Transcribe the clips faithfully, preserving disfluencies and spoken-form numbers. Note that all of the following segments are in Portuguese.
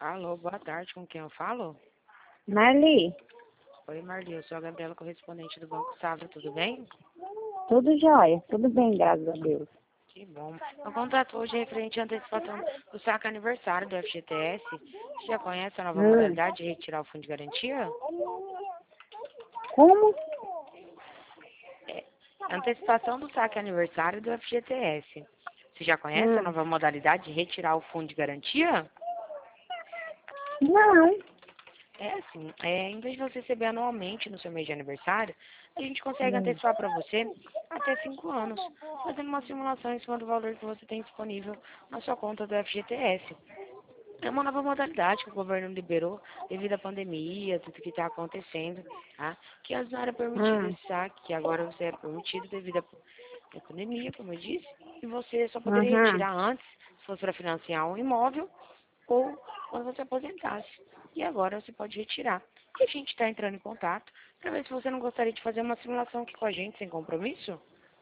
Alô, boa tarde, com quem eu falo? Marli, Oi, Marli, eu sou a Gabriela, correspondente do Banco Safra, tudo bem? tudo jóia, tudo bem, graças a Deus. Que bom. O contato hoje é referente à antecipação do saque aniversário do F G T S. Você já conhece a nova Hum, modalidade de retirar o fundo de garantia? como? É, antecipação do saque aniversário do F G T S. Você já conhece a Hum, nova modalidade de retirar o fundo de garantia? não. É assim, é, em vez de você receber anualmente no seu mês de aniversário, a gente consegue Hum, antecipar para você até cinco anos, fazendo uma simulação em cima do valor que você tem disponível na sua conta do F G T S. É uma nova modalidade que o governo liberou devido à pandemia, tudo que está acontecendo, tá? Que antes não era permitido hum, esse saque, que agora você é permitido devido à à pandemia, como eu disse, e você só poderia uhum. retirar antes, se fosse para financiar um imóvel, ou quando você aposentasse. E agora você pode retirar. E a gente está entrando em contato para ver se você não gostaria de fazer uma simulação aqui com a gente, sem compromisso.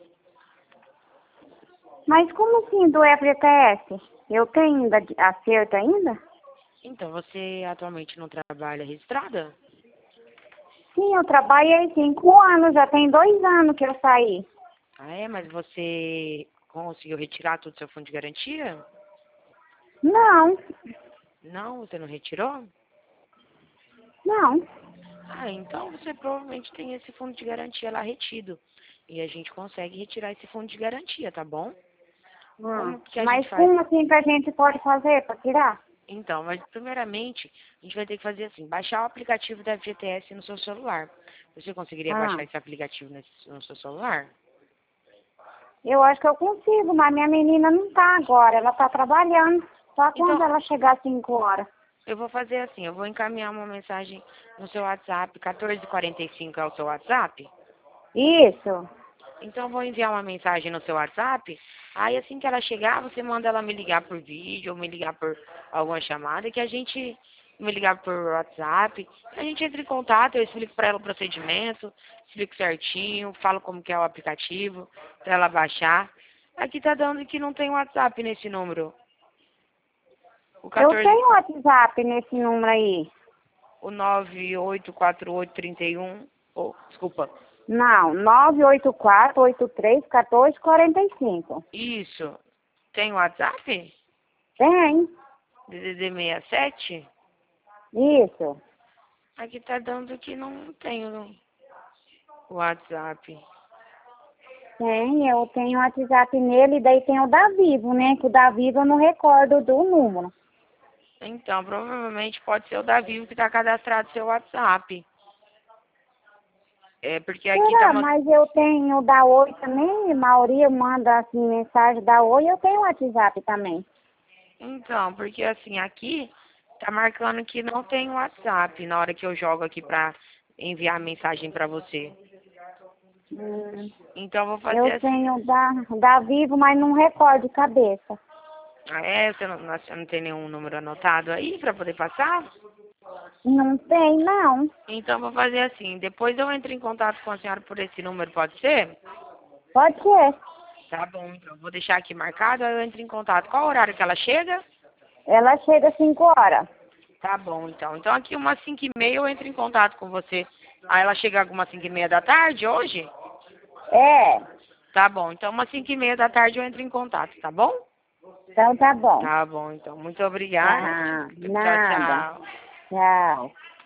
Mas como assim do F G T S? Eu tenho ainda de- acerto ainda? Então, você atualmente não trabalha registrada? Sim, eu trabalhei cinco anos, já tem dois anos que eu saí. Ah, é? Mas você conseguiu retirar todo o seu fundo de garantia? Não, Não, você não retirou? não. Ah, então você provavelmente tem esse fundo de garantia lá retido. E a gente consegue retirar esse fundo de garantia, tá bom? Hum. Como que a gente Mas faz? como assim que a gente pode fazer para tirar? Então, mas primeiramente, a gente vai ter que fazer assim, baixar o aplicativo da F G T S no seu celular. Você conseguiria baixar Ah, esse aplicativo nesse- no seu celular? eu acho que eu consigo, mas minha menina não tá agora, ela tá trabalhando. Só quando Então, ela chegar às cinco horas. eu vou fazer assim, eu vou encaminhar uma mensagem no seu WhatsApp, quatorze quarenta e cinco é o seu WhatsApp? Isso. Então, eu vou enviar uma mensagem no seu WhatsApp. Aí, assim que ela chegar, você manda ela me ligar por vídeo ou me ligar por alguma chamada, que a gente me ligar por WhatsApp. A gente entra em contato, eu explico para ela o procedimento, explico certinho, falo como que é o aplicativo, para ela baixar. Aqui tá dando que não tem WhatsApp nesse número. O Eu quatorze, tenho WhatsApp nesse número aí. o nove oito quatro oito três um, oh, desculpa. Não, nove oito quatro, oito três, um quatro, quatro cinco. Isso. Tem WhatsApp? Tem, D D D sessenta e sete? isso. Aqui tá dando que não tem o WhatsApp. Tem, eu tenho WhatsApp nele, daí tem o da Vivo, né? Que o da Vivo eu não recordo do número. Então, provavelmente pode ser o da Vivo que tá cadastrado no seu WhatsApp. É porque aqui tá Será? uma... Mas eu tenho o da Oi também, a maioria manda assim, mensagem da Oi, eu tenho WhatsApp também. Então, porque assim, aqui tá marcando que não tem WhatsApp na hora que eu jogo aqui pra enviar a mensagem pra você. Hum, Então, eu vou fazer eu assim. tenho da, da Vivo, mas não recordo de cabeça. Ah, é? Você não, você não tem nenhum número anotado aí pra poder passar? Não tem, não. Então, eu vou fazer assim. Depois eu entro em contato com a senhora por esse número, pode ser? Pode ser. Tá bom, então. Vou deixar aqui marcado, aí eu entro em contato. Qual o horário que ela chega? Ela chega às cinco horas. Tá bom, então. Então aqui umas cinco e meia eu entro em contato com você. Aí ela chega algumas cinco e meia da tarde hoje? É. Tá bom, então umas cinco e meia da tarde eu entro em contato, tá bom? Então tá bom. Tá bom, então. Muito obrigada. Tá, Tchau, nada. tchau. Tchau.